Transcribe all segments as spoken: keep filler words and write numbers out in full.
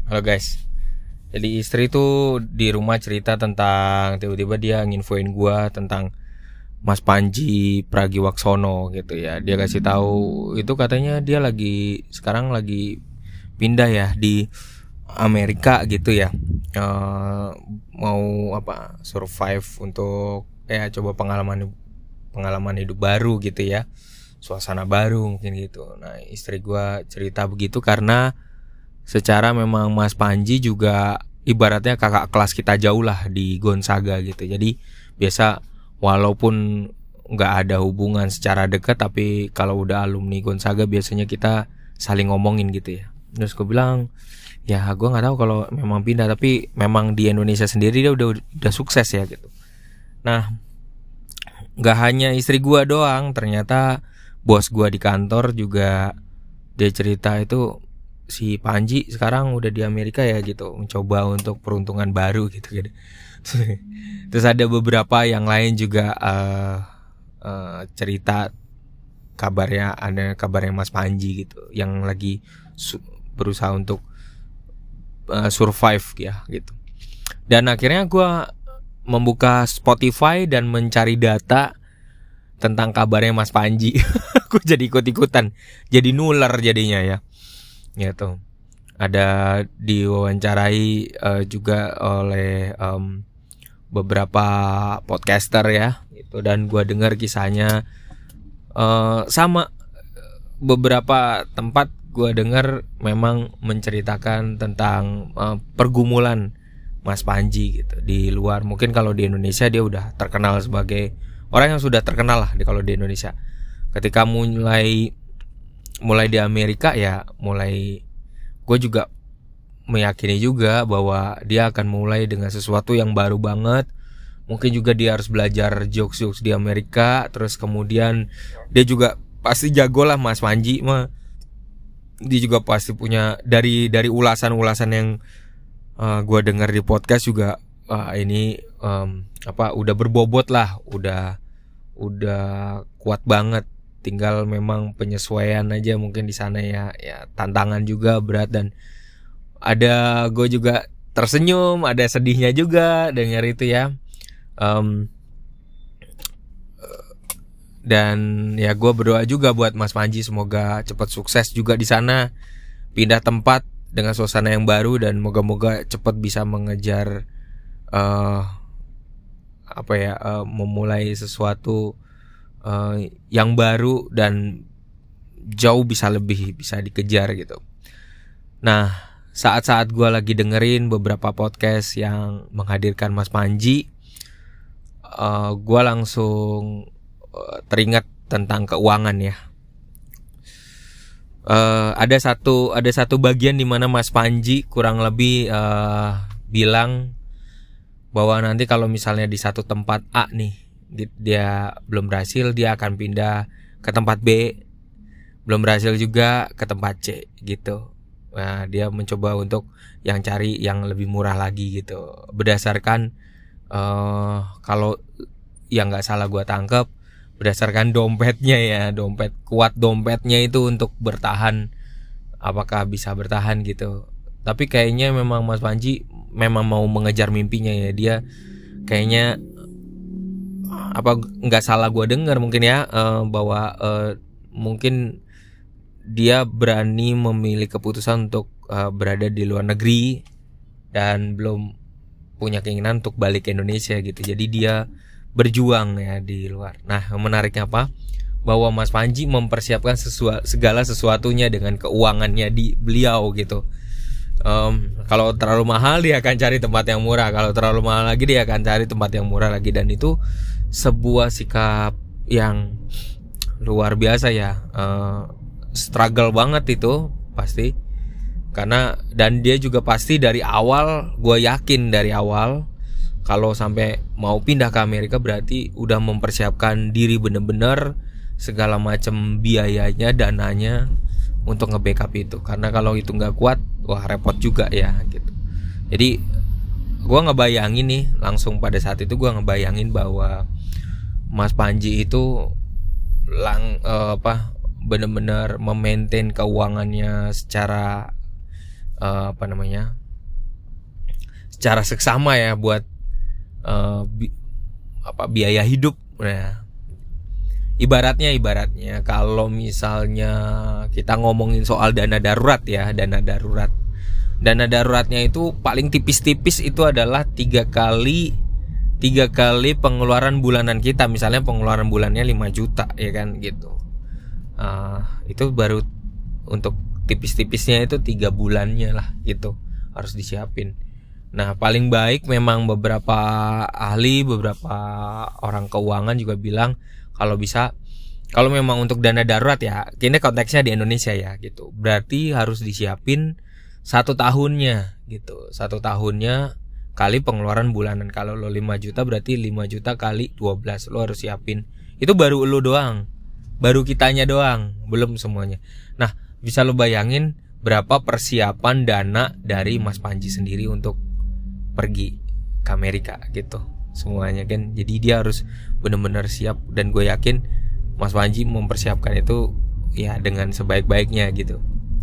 Halo guys. Jadi istri tuh di rumah cerita tentang tiba-tiba dia nginfoin gua tentang Mas Panji Pragiwaksono gitu ya. Dia kasih tahu itu katanya dia lagi sekarang lagi pindah ya di Amerika gitu ya. Uh, mau apa? Survive untuk ya coba pengalaman pengalaman hidup baru gitu ya. Suasana baru mungkin gitu. Nah, istri gua cerita begitu karena secara memang Mas Panji juga ibaratnya kakak kelas kita jauh lah di Gonzaga gitu. Jadi biasa walaupun nggak ada hubungan secara dekat, tapi kalau udah alumni Gonzaga biasanya kita saling ngomongin gitu ya. Terus gue bilang, ya gue nggak tahu kalau memang pindah, tapi memang di Indonesia sendiri dia udah udah sukses ya gitu. Nah, nggak hanya istri gue doang, ternyata bos gue di kantor juga dia cerita itu si Panji sekarang udah di Amerika ya gitu, mencoba untuk peruntungan baru gitu gitu. Terus ada beberapa yang lain juga uh, uh, cerita kabarnya, ada kabarnya Mas Panji gitu yang lagi su- berusaha untuk uh, survive ya gitu. Dan akhirnya gue membuka Spotify dan mencari data tentang kabarnya Mas Panji. Gue jadi ikut-ikutan, jadi nular jadinya ya. Gitu. Ada diwawancarai uh, juga oleh um, beberapa podcaster ya gitu, dan gue dengar kisahnya uh, sama beberapa tempat gue dengar memang menceritakan tentang uh, pergumulan Mas Panji gitu di luar. Mungkin kalau di Indonesia dia udah terkenal sebagai orang yang sudah terkenal lah di kalau di Indonesia. Ketika mulai mulai di Amerika ya mulai gue juga meyakini juga bahwa dia akan mulai dengan sesuatu yang baru banget. Mungkin juga dia harus belajar jokes-jokes di Amerika. Terus kemudian dia juga pasti jago lah Mas Panji mah. Dia juga pasti punya dari dari ulasan-ulasan yang uh, gue dengar di podcast juga uh, ini um, apa udah berbobot lah, udah udah kuat banget. Tinggal memang penyesuaian aja mungkin di sana ya, ya tantangan juga berat, dan ada gue juga tersenyum, ada sedihnya juga dengar itu ya. Um, dan ya gue berdoa juga buat Mas Panji semoga cepat sukses juga di sana, pindah tempat dengan suasana yang baru, dan moga-moga cepat bisa mengejar uh, apa ya uh, memulai sesuatu Uh, yang baru dan jauh bisa lebih bisa dikejar gitu. Nah, saat-saat gue lagi dengerin beberapa podcast yang menghadirkan Mas Panji, uh, gue langsung uh, teringat tentang keuangan ya. Uh, ada satu ada satu bagian di mana Mas Panji kurang lebih uh, bilang bahwa nanti kalau misalnya di satu tempat A nih dia belum berhasil, dia akan pindah ke tempat B, belum berhasil juga ke tempat C gitu. Nah, dia mencoba untuk yang cari yang lebih murah lagi gitu, berdasarkan uh, kalau yang nggak salah gue tangkep berdasarkan dompetnya ya, dompet kuat dompetnya itu untuk bertahan, apakah bisa bertahan gitu. Tapi kayaknya memang Mas Panji memang mau mengejar mimpinya ya, dia kayaknya apa nggak salah gue dengar mungkin ya uh, bahwa uh, mungkin dia berani memilih keputusan untuk uh, berada di luar negeri dan belum punya keinginan untuk balik ke Indonesia gitu. Jadi dia berjuang ya di luar. Nah, menariknya apa? Bahwa Mas Panji mempersiapkan sesua, segala sesuatunya dengan keuangannya di beliau gitu. Um, kalau terlalu mahal dia akan cari tempat yang murah, kalau terlalu mahal lagi dia akan cari tempat yang murah lagi, dan itu sebuah sikap yang luar biasa ya. uh, struggle banget itu pasti, karena dan dia juga pasti dari awal, gue yakin dari awal kalau sampai mau pindah ke Amerika berarti udah mempersiapkan diri bener-bener segala macam biayanya, dananya untuk nge-backup itu, karena kalau itu nggak kuat wah repot juga ya gitu. Jadi gue ngebayangin nih langsung pada saat itu gue ngebayangin bahwa Mas Panji itu lang uh, apa benar-benar memaintain keuangannya secara uh, apa namanya secara seksama ya buat uh, bi- apa biaya hidup. Nah, ibaratnya ibaratnya kalau misalnya kita ngomongin soal dana darurat ya, dana darurat. Dana daruratnya itu paling tipis-tipis itu adalah tiga kali tiga kali pengeluaran bulanan kita. Misalnya pengeluaran bulannya lima juta ya kan gitu. Uh, itu baru untuk tipis-tipisnya itu tiga bulannya lah gitu harus disiapin. Nah, paling baik memang beberapa ahli, beberapa orang keuangan juga bilang kalau bisa, kalau memang untuk dana darurat ya, ini konteksnya di Indonesia ya gitu. Berarti harus disiapin satu tahunnya gitu. Satu tahunnya kali pengeluaran bulanan. Kalau lo lima juta berarti lima juta kali dua belas lo harus siapin. Itu baru lo doang. Baru kitanya doang, belum semuanya. Nah, bisa lo bayangin berapa persiapan dana dari Mas Panji sendiri untuk pergi ke Amerika gitu semuanya kan. Jadi dia harus benar-benar siap, dan gue yakin Mas Panji mempersiapkan itu ya dengan sebaik-baiknya gitu.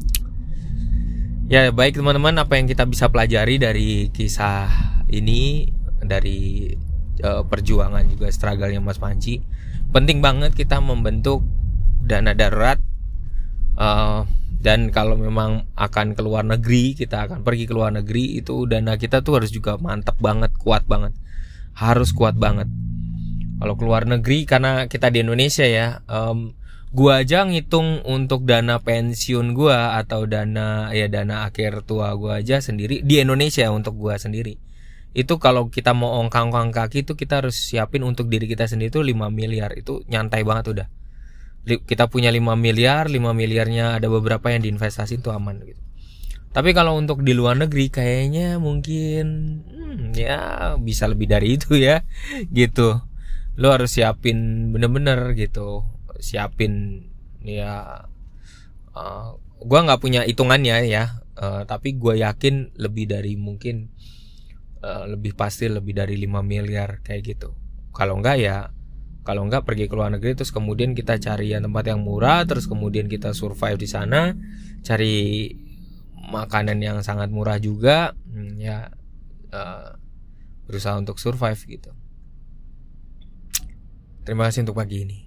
Ya baik teman-teman, apa yang kita bisa pelajari dari kisah ini, dari uh, perjuangan juga struggle-nya Mas Panji, penting banget kita membentuk dana darurat. uh, Dan kalau memang akan ke luar negeri, kita akan pergi ke luar negeri, itu dana kita tuh harus juga mantap banget, kuat banget. Harus kuat banget. Kalau ke luar negeri, karena kita di Indonesia ya, um, gua aja ngitung untuk dana pensiun gua atau dana ya dana akhir tua gua aja sendiri di Indonesia untuk gua sendiri. Itu kalau kita mau ongkang-ongkang kaki itu kita harus siapin untuk diri kita sendiri itu lima miliar. Itu nyantai banget udah. Kita punya lima miliar, lima miliarnya ada beberapa yang diinvestasi itu aman gitu. Tapi kalau untuk di luar negeri kayaknya mungkin hmm, ya bisa lebih dari itu ya gitu. Lo harus siapin bener-bener gitu. Siapin ya uh, gue gak punya hitungannya ya, uh, tapi gue yakin lebih dari mungkin uh, lebih pasti lebih dari lima miliar kayak gitu. Kalau enggak ya Kalau enggak pergi ke luar negeri terus kemudian kita cari yang tempat yang murah, terus kemudian kita survive di sana, cari makanan yang sangat murah juga, hmm, ya uh, berusaha untuk survive gitu. Terima kasih untuk pagi ini.